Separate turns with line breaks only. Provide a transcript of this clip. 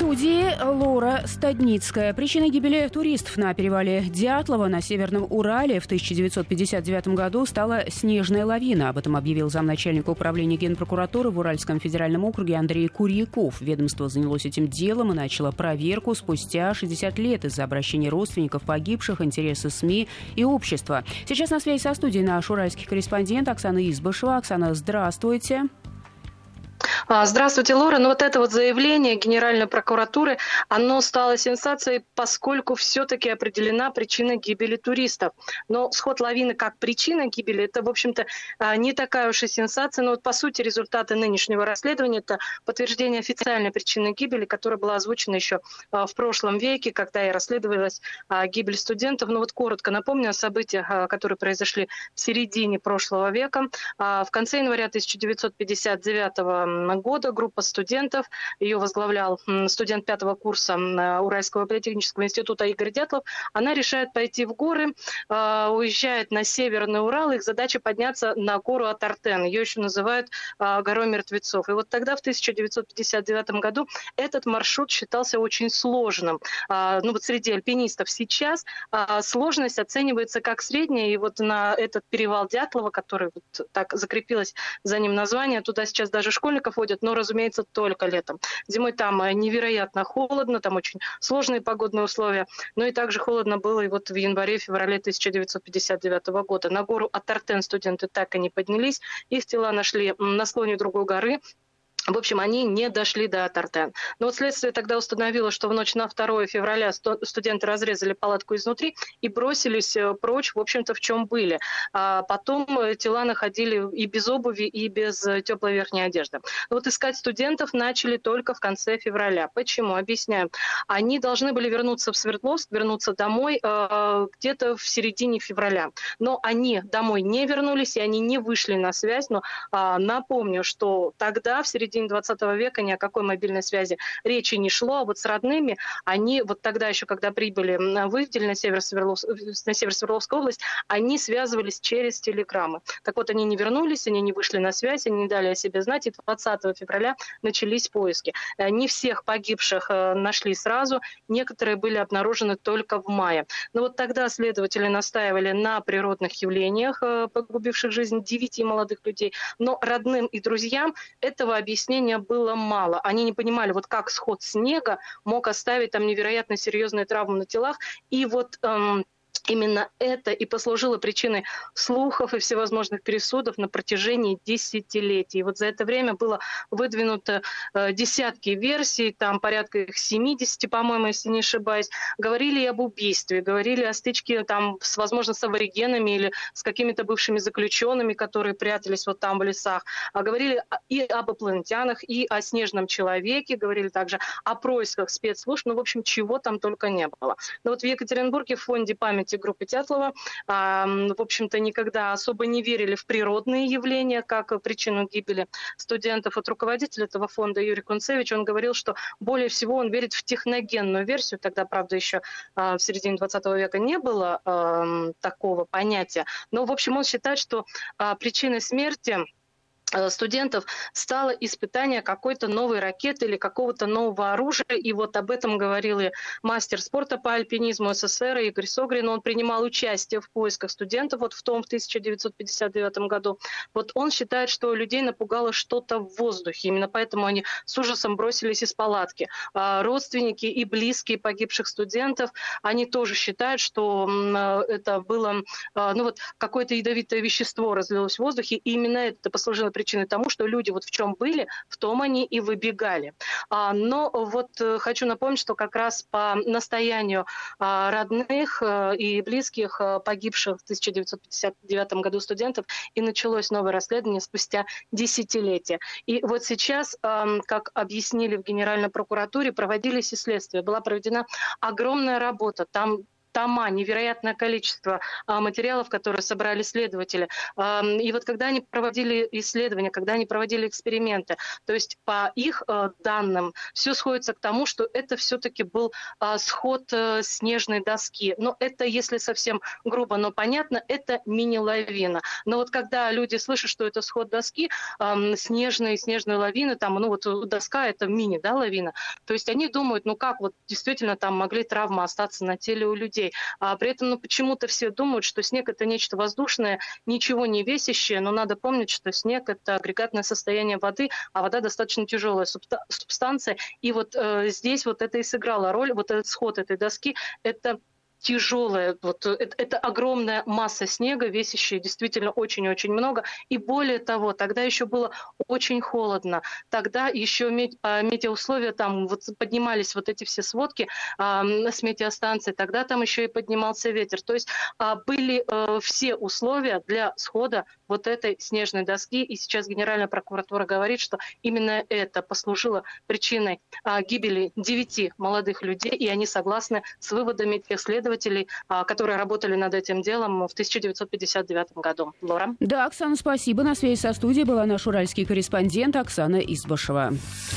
студии Лора Стадницкая. Причиной гибели туристов на перевале Дятлова на Северном Урале в 1959 году стала снежная лавина. Об этом объявил замначальника управления Генпрокуратуры в Уральском федеральном округе Андрей Курьяков. Ведомство занялось этим делом и начало проверку спустя 60 лет из-за обращения родственников погибших, интересы СМИ и общества. Сейчас на связи со студией наш уральский корреспондент Оксана Избышева. Оксана, здравствуйте.
Здравствуйте, Лора. Ну вот это вот заявление Генеральной прокуратуры, оно стало сенсацией, поскольку все-таки определена причина гибели туристов. Но сход лавины как причина гибели, это, в общем-то, не такая уж и сенсация. Но вот по сути результаты нынешнего расследования – это подтверждение официальной причины гибели, которая была озвучена еще в прошлом веке, когда и расследовалась гибель студентов. Ну вот коротко напомню о событиях, которые произошли в середине прошлого века. В конце января 1959 года группа студентов, ее возглавлял студент 5-го курса Уральского политехнического института Игорь Дятлов, она решает пойти в горы, уезжает на Северный Урал, их задача подняться на гору Атартен, ее еще называют горой мертвецов. И вот тогда, в 1959 году, этот маршрут считался очень сложным. Ну вот среди альпинистов сейчас сложность оценивается как средняя, и вот на этот перевал Дятлова, который вот так закрепилось за ним название, туда сейчас даже школьников водят, но, разумеется, только летом. Зимой там невероятно холодно, там очень сложные погодные условия, но и также холодно было и вот в январе-феврале 1959 года. На гору Атартен студенты так и не поднялись, их тела нашли на склоне другой горы. В общем, они не дошли до Атартен. Но вот следствие тогда установило, что в ночь на 2 февраля студенты разрезали палатку изнутри и бросились прочь, в общем-то, в чем были. А потом тела находили и без обуви, и без теплой верхней одежды. Но вот искать студентов начали только в конце февраля. Почему? Объясняю. Они должны были вернуться в Свердловск, вернуться домой где-то в середине февраля. Но они домой не вернулись, и они не вышли на связь. Но напомню, что тогда, в середине 20 века, ни о какой мобильной связи речи не шло, а вот с родными они вот тогда еще, когда прибыли в Ивдель, на север Свердловской области, они связывались через телеграммы. Так вот, они не вернулись, они не вышли на связь, они не дали о себе знать, и 20 февраля начались поиски. Не всех погибших нашли сразу, некоторые были обнаружены только в мае. Но вот тогда следователи настаивали на природных явлениях, погубивших жизнь 9 молодых людей, но родным и друзьям этого объяснения было мало. Они не понимали, вот как сход снега мог оставить там невероятно серьезные травмы на телах. И вот именно это и послужило причиной слухов и всевозможных пересудов на протяжении десятилетий. И вот за это время было выдвинуто десятки версий, там порядка их 70, по-моему, если не ошибаюсь. Говорили и об убийстве, говорили о стычке там, возможно, с аборигенами или с какими-то бывшими заключенными, которые прятались вот там в лесах. Говорили и об инопланетянах, и о снежном человеке, говорили также о происках спецслужб, ну, в общем, чего там только не было. Но вот в Екатеринбурге в фонде памяти группы Дятлова, в общем-то, никогда особо не верили в природные явления как причину гибели студентов. Вот руководитель этого фонда Юрий Кунцевич, он говорил, что более всего он верит в техногенную версию. Тогда, правда, еще в середине 20 века не было такого понятия. Но, в общем, он считает, что причиной смерти студентов стало испытание какой-то новой ракеты или какого-то нового оружия. И вот об этом говорил и мастер спорта по альпинизму СССР Игорь Согрин. Он принимал участие в поисках студентов вот в 1959 году. Вот он считает, что людей напугало что-то в воздухе. Именно поэтому они с ужасом бросились из палатки. Родственники и близкие погибших студентов, они тоже считают, что это было вот какое-то ядовитое вещество разлилось в воздухе. И именно это послужило причиной тому, что люди вот в чем были, в том они и выбегали. Но вот хочу напомнить, что как раз по настоянию родных и близких погибших в 1959 году студентов и началось новое расследование спустя десятилетия. И вот сейчас, как объяснили в Генеральной прокуратуре, проводились и следствия. Была проведена огромная работа. Там тома, невероятное количество материалов, которые собрали следователи. И вот когда они проводили исследования, когда они проводили эксперименты, то есть по их данным все сходится к тому, что это все-таки был сход снежной доски. Но это, если совсем грубо, но понятно, это мини-лавина. Но вот когда люди слышат, что это сход доски, снежной лавины, там, ну вот доска это мини, да, лавина, то есть они думают, ну как вот действительно там могли травмы остаться на теле у людей. А при этом, ну почему-то все думают, что снег это нечто воздушное, ничего не весящее, но надо помнить, что снег это агрегатное состояние воды, а вода достаточно тяжелая субстанция. И вот здесь вот это и сыграло роль, вот этот сход этой доски, это тяжелая, вот это огромная масса снега, весящая действительно очень-очень много. И более того, тогда еще было очень холодно. Тогда еще метеоусловия, там вот поднимались вот эти все сводки с метеостанции, тогда там еще и поднимался ветер. То есть были все условия для схода вот этой снежной доски. И сейчас Генеральная прокуратура говорит, что именно это послужило причиной гибели 9 молодых людей, и они согласны с выводами тех следователей, которые работали над этим делом в 1959 году. Лора?
Да, Оксана, спасибо. На связи со студией была наш уральский корреспондент Оксана Избашева.